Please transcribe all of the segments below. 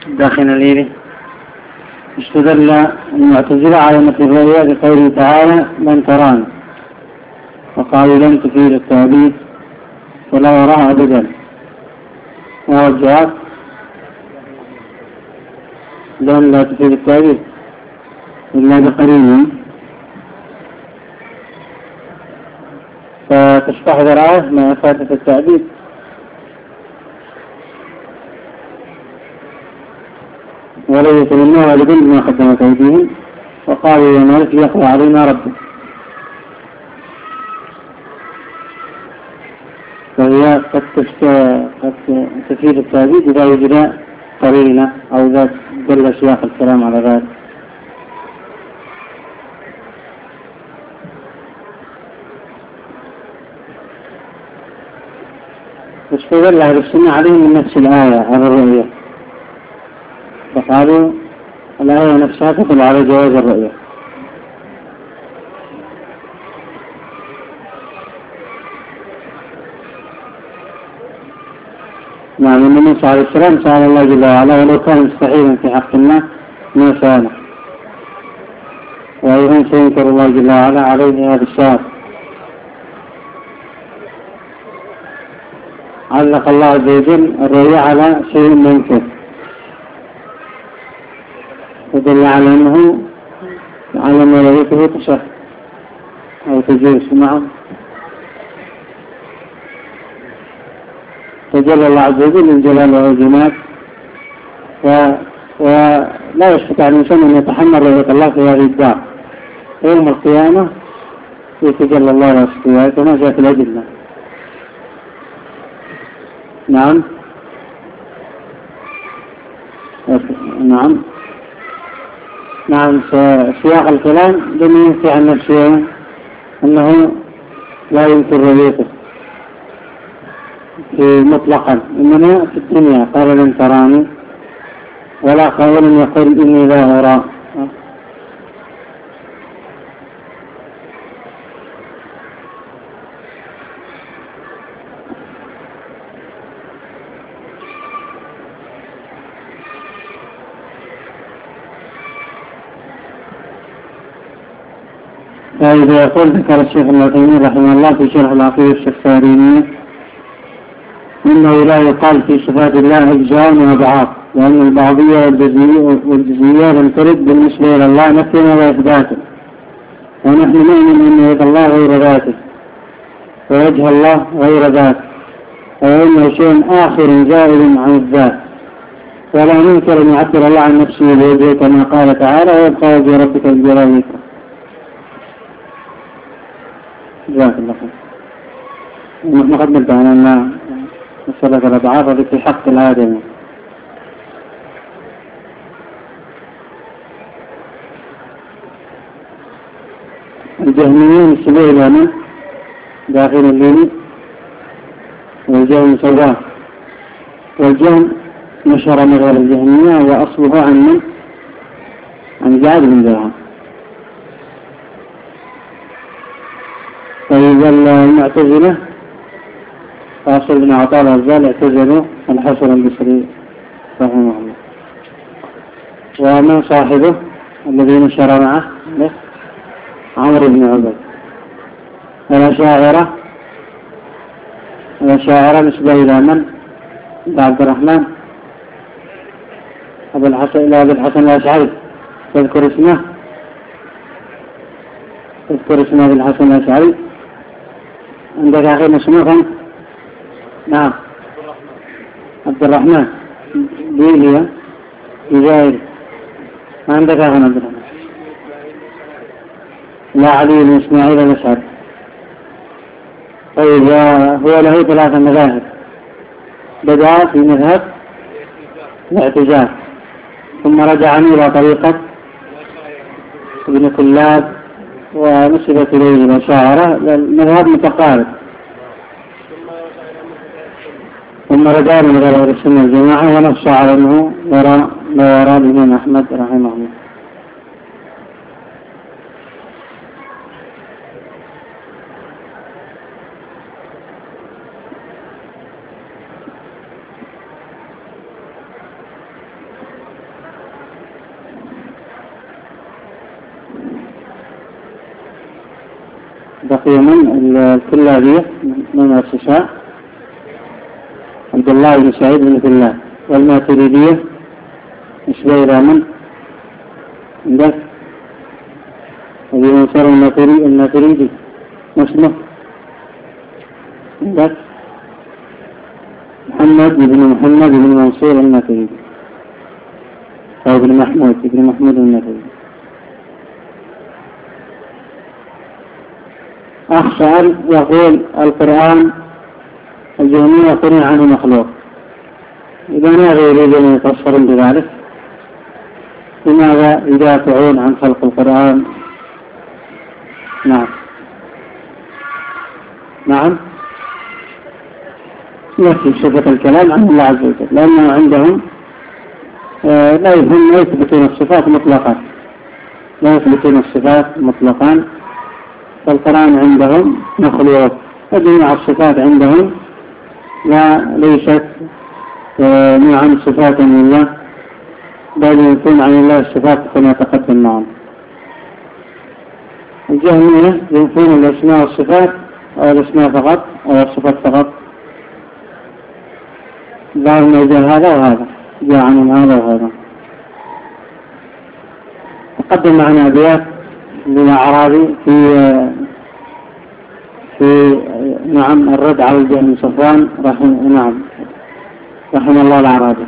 داخل ليلي استدل المعتزلة على مثل الرؤيا بقوله تعالى لن تراني، وقالوا لن تفيد التعبيد ولا وراء أبدا. وهو الجواب لن لا تفيد التعبيد إلا بقرينه، فتستحضر آية ما فاتت التعبيد. ولو يتمنوها لكل ما قدمت أيديهم وقالوا يا مالك يقضى علينا ربك، فهي قد تفيد التعبيد إذا وجد قرينة أو ذات دل سياق الكلام على ذلك. واستدل أهل السنة عليهم من نفس الآية على الرؤية، فقالوا الآية نفسها تدل على جواز الرؤية. نعم، النبي صلى الله عليه وسلم سأل الله جل وعلا ولو كان مستحيلا في حق الله ما سأله، وأيضا سينكر الله جل وعلا عليه هذا السؤال. علق الله عز وجل الرؤيا على شيء ممكن، ودل على أنه على ما رؤيته تشهد أو تجوز معه. تجلى الله عز وجل من جلال العظمات، ولا يستطيع الإنسان أن يتحمل رؤية الله في هذه الدار. يوم القيامة يتجلى الله على السماوات كما جاء في الأدلة. نعم نعم نعم. سياق الكلام لم ينفي عن نفسه أنه لا ينكر رؤيته مطلقا، إنما في الدنيا قال لن تراني، ولا قول يقول إني لا أرى. فإذا يقول ذكر الشيخ العثيمين رحمه الله في شرح العقيدة السفارينية إنه لا يقال في صفات الله أجزاء وأبعاد، لأن البعضية والجزئية لم ترد بالنسبة إلى الله نفيا ولا إثباتا، ونحن نؤمن أن يد الله غير ذاته ووجه الله غير ذاته، وأنه شيء آخر زائد عن الذات، ولا ننكر أن يعبر الله عن نفسه بوجهه كما قال تعالى ويبقى وجه ربك الجلال والإكرام. جزاك الله خير. نحن قد نبدأ أن مسألة الأبعاد هذه في حق الآدمي. الجهميين يسموه لنا داخل الليل والجهم سواء، والجهم نشر مغير الجهمية وأصله عن جعل بن درهم. فإذا المعتزلة فاصل بن عطاء الرجال اعتزلوا الحسن البصري رحمه الله، ومن صاحبه الذي نشر معه عمرو بن عبيد. الأشاعرة نسبة إلى من؟ عبد الرحمن أبو الحسن الأشعري. تذكر اسمه أبو الحسن الأشعري. عندك أخي مسموخا؟ نعم عبد الرحمن بيليا جزائري. ما عندك أخي عبد الرحمن؟ لا، علي بن إسماعيل الأشعري. طيب، هو له 3 مذاهب. بدأ في مذهب الاعتزال، ثم رجع إلى طريقة ابن كلاب ونسبت إليه الأشاعرة، المذهب متقارب، ثم رجع إلى غير السنة الجماعة ونص على أنه وراء الإمام أحمد رحمه الله. أخي من الكلابية من الأسساء عبد الله بن سعيد بن الله. والماتريدية نسبة إلى من؟ عندك أبي منصور الماتريدي مسلم عندك محمد بن منصور الماتريدي أو ابن محمود الماتريدي. أخ سأل يقول القرآن الجهمية يقولون عنه مخلوق، إذا ماذا يريد أن يفسر بذلك؟ لماذا يدافعون عن خلق القرآن؟ نعم يكفي صفة الكلام عن الله عز وجل، لأنه عندهم لا يثبتون الصفات مطلقا، فالقرآن عندهم مخلوق، وجميع الصفات عندهم ليست عن صفات لله، بل يكون عن الله الصفات كما تقدم معنا. الجهمية ينفون الأسماء والصفات أو الأسماء فقط أو الصفات فقط، بعضهم يجعل هذا وهذا، جاء عنهم هذا وهذا. تقدم معنا أبيات للأعرابي في الرد على الجهم بن صفوان رحمه الله الأعرابي.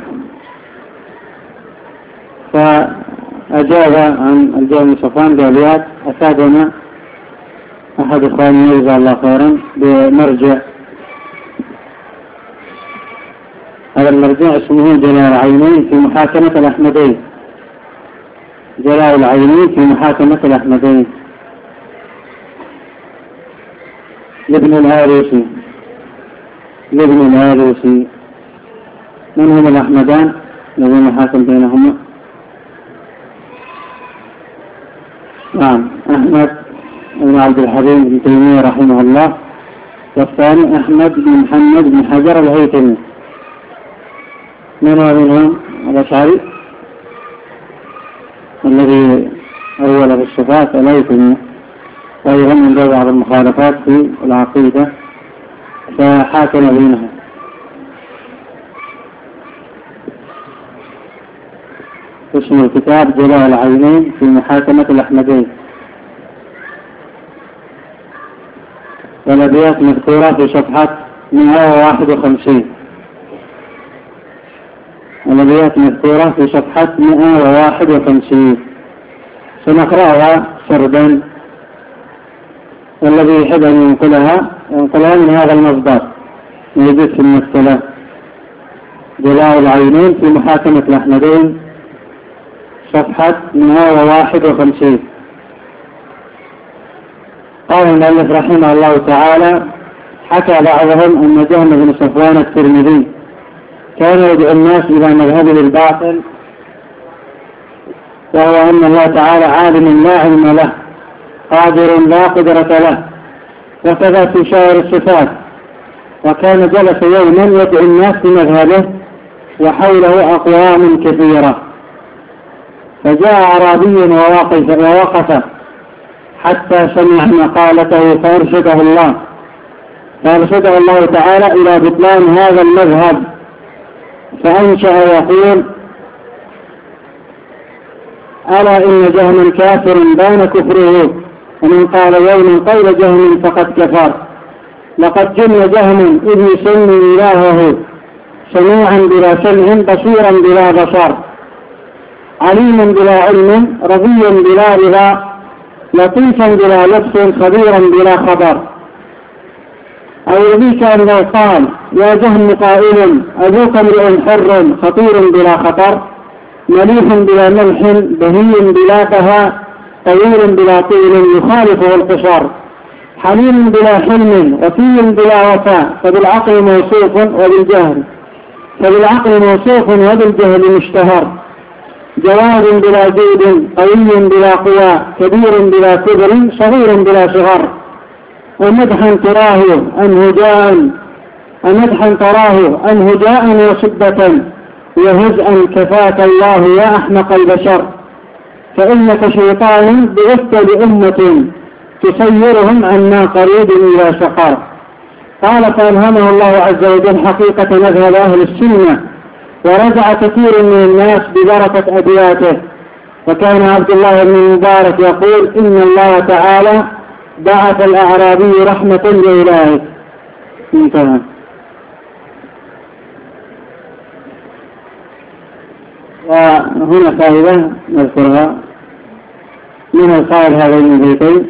فأجاب عن الجهم بن صفوان بأبيات أفادنا أحد إخواني جزاه الله خيرا بمرجع، هذا المرجع اسمه جلاء العينين في محاكمة الأحمدين، لابن الآلوسي. من هم الأحمدان الذين حاكم بينهما؟ أحمد بن عبد الحليم بن تيمية رحمه الله، والثاني أحمد بن محمد بن حجر الهيثمي. من هو منهم؟ الأشعري الذي أول بالصفات الهيثمي، وأيضا من بعض المخالفات في العقيدة، فحاكم بينهم. اسم الكتاب جلاء العينين في محاكمة الأحمدين. والأبيات مذكورة في صفحة 151. سنقرأها سردا، والذي يحب أن ينقلها من هذا المصدر يجد في المسألة. جلاء العينين في محاكمة الأحمدين صفحة 151. قال المؤلف رحمه الله تعالى: حكى بعضهم أن جهم بن صفوان الترمذي كان يدعو الناس إلى مذهبه الباطل، وهو أن الله تعالى عالم لا علم له، قادر لا قدرة له، وكذا في سائر الصفات. وكان جلس يوما يدعو الناس بمذهبه وحوله أقوام كثيرة، فجاء أعرابي ووقف حتى سمع مقالته فأرشده الله تعالى إلى بطلان هذا المذهب، فأنشأ يقول: ألا إن جهما كافر بان كفره، ومن قال يوما قول جهم فقد كفر. لقد جن جهم إذ يسمي إلهه، سميعا بلا سمع، بصيرا بلا بصر، عليما بلا علم، رضيا بلا رضا، لطيفا بلا لبس، خبيرا بلا خبر. أو يبيك أنه قال: يا جهم قائل أبوك امرئ حر، خطير بلا خطر، مليح بلا ملح، بهي بلا بهاء، طويل بلا طول، يخالفه القصر، حليم بلا حلم، وفي بلا وفاء، فبالعقل موصوف وبالجهل مشتهر، جواد بلا جود، قوي بلا قوى، كبير بلا كبر، صغير بلا صغر. ومدحا تراه أنه جاء وصدة، وهزءا كفاك الله يا أحمق البشر. فإنك شيطان بعثت لأمة، تسيرهم عما قريب إلى شقاء. قال فألهمه الله عز وجل حقيقة مذهب أهل السنة، ورجع كثير من الناس ببركة أبياته. وكان عبد الله بن المبارك يقول إن الله تعالى بعث الأعرابي رحمة لإلهه. انتهى. وهنا فائدة نذكرها من القائل هذين البيتين: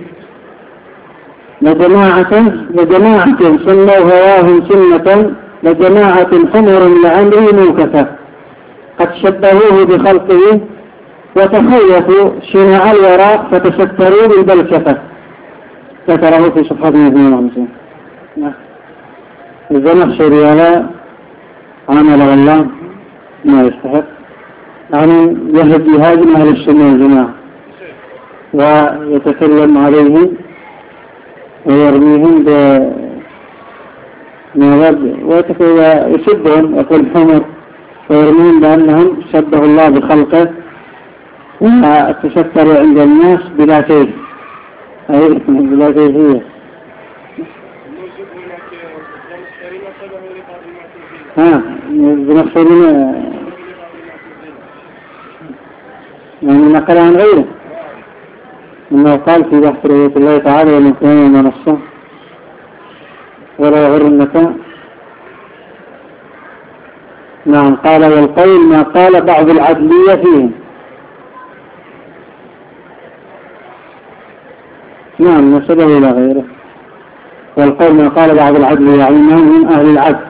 لجماعة سنوا هواهم سنة، لجماعة حمر لعمري موكفة، قد شبهوه بخلقه وتخوفوا شناع الوراء فتستروا بالبلكفة. ذكره في صفحة 52. الزمخشري على عمل الله ما يستحق، يعني يهاجم أهل السنة والجماعة ويتكلم عليهم ويرميهم ويسبهم يقول حمر، ويرميهم بأنهم شبهوا الله بخلقه وتستروا عند الناس بلا كيف، أي بلا كيفية. بنفسه يعني نقل عن غيره إنه قال في بحث رؤية الله تعالى ومن كان منصة ولا يغر النكاء. نعم. قال والقول ما قال بعض العدلية فيه. نعم نسبه إلى غيره. والقول ما قال بعض العدلية يعني من أهل العدل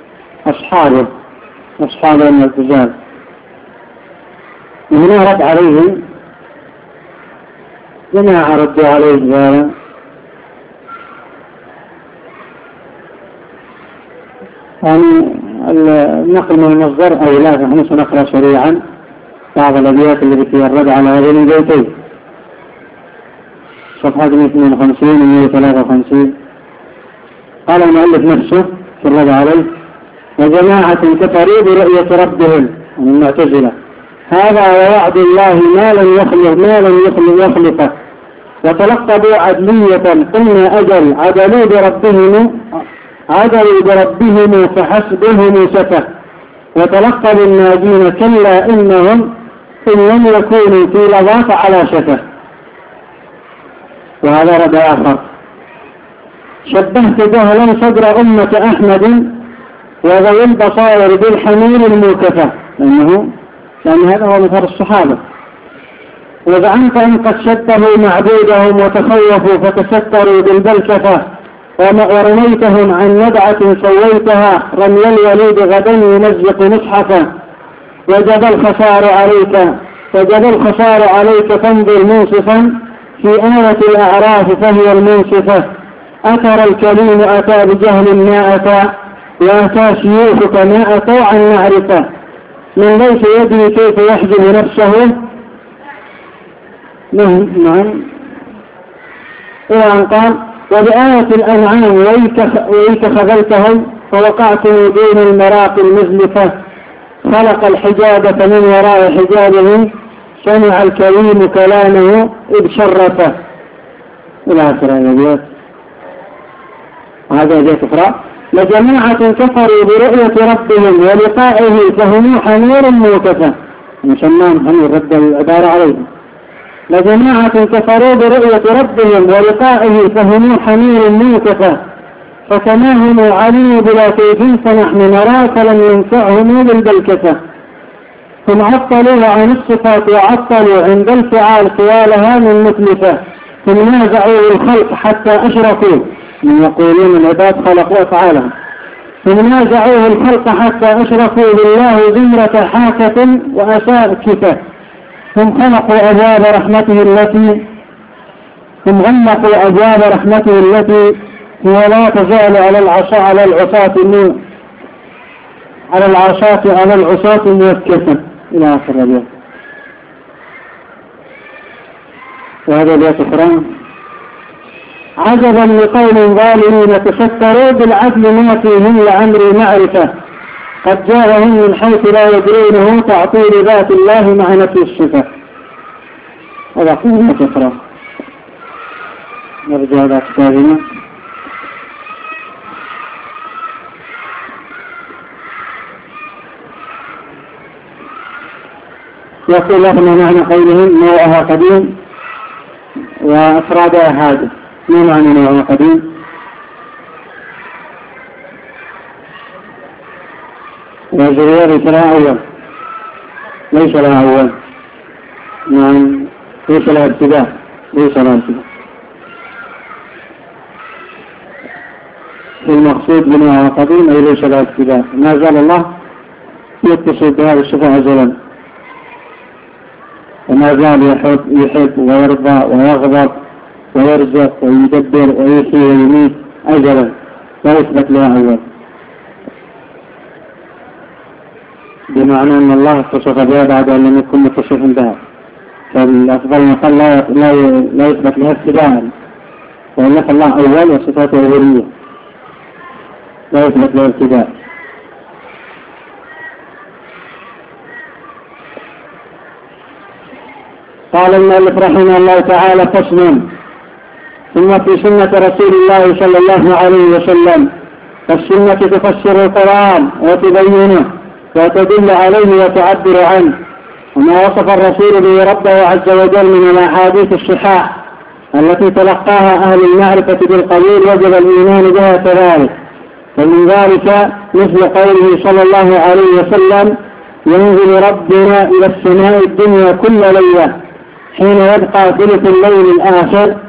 أصحاب الالتزام. وهنا رد عليهم جماعة ردوا عليه ذلك يعني النقل من المصدر أو لا. نحن سنقرأ سريعا بعض الأبيات التي فيها الرد على هذين البيتين، صفحة 52 و 153. قال المؤلف نفسه في الرد عليه: وجماعة كفروا برؤية ربهم من المعتزلة، هذا ووعد الله ما لم يخلقه، وتلقبوا عدلية قلنا أجل عدلوا بربهم فحسبهم سفه، وتلقبوا الناجين كلا إنهم إن لم يكونوا في لظاف على شفه. وهذا رد آخر: شبهت جهلا صدر أمة أحمد وذوي البصائر بالحمير الموكفة، لأن هذا هو مثل الصحابة. وزعمت أن قد شبهوا معبودهم وتخوفوا فتستروا بالبلكفة، ورميتهم عن ندعة سويتها رمي الوليد غدا يمزق مصحفا. وجب الخسار عليك فانظر منصفا في آية الأعراف فهي المنصفة. أثر الكليم أتى بجهل ما أتى، وأتى شيوخك ما أتوا عن معرفة، من ليس يدري كيف يحجم نفسه. نعم. قال: وبآية الأنعام ويك خذلتهم فوقعت دون المراقي المزلفة، خلق الحجاب فمن وراء حجابه سمع الكريم كلامه إذ شرفه. إلى آخر الآيات. هذا آيات أخرى: لجماعة كفروا برؤية ربهم ولقائه فهم حمير موكفة. مسماهم حمير، رد العبارة عليهم. لجماعة كفروا برؤية ربهم ولقائه فهم حمير موكفة، فكما هم علموا بلا كيف فنحن نرى فلم ينفعهم بالبلكفة. هم عطلوا عن الصفات وعطلوا عند الفعال طوالها من متلفة. هم نازعوا الخلق حتى أشركوا، من يقولون العباد خلقوا أفعالهم. هم نازعوا الخلق حتى أشركوا بالله زمرة حاكة وأساكفة. هم غلقوا أبواب رحمته التي هي لا تزال على العصاة موكفة. إلى آخر الآيات. وهذا الآيات أخرى: عجبا لقوم ظالمين تفكروا بالعدل ما فيهم لعمري معرفة، قد جاءهم من حيث لا يدرونه تعطيل ذات الله مع نفي الصفة. هذا كله تكرار. نرجع إلى كتابنا. يقول لنا معنى قولهم نوعها قديم وأفرادها حادث. ما معنى نوعها قديم؟ والزرير لها أول، ليس لها أول، يعني ليس لها ابتداء، ليس لها ابتداء. المقصود بنوعها قديم أي ليس لها ابتداء. ما زال الله يتصل بهذا الصفة أزلا، وما زال يحب ويرضى ويغضب ويرزق ويدبر ويحيي ويميت أجلا، لا يثبت لها أول، بمعنى أن الله اتصف بها بعد أن لم يكن متصفا بها. فالأفضل مقال لا يثبت لها ابتداء، وإن الله أول وصفاته أولية لا يثبت لها ابتداء. قال المؤلف رحمه الله تعالى: فصل. ثم في سنة رسول الله صلى الله عليه وسلم، فالسنة تفسر القرآن وتبينه وتدل عليه وتعبر عنه، وما وصف الرسول به ربه عز وجل من الأحاديث الصحاح التي تلقاها أهل المعرفة بالقبول وجب الإيمان بها كذلك. ومن ذلك مثل قوله صلى الله عليه وسلم: ينزل ربنا إلى السماء الدنيا كل ليلة حين يبقى ثلث الليل الآخر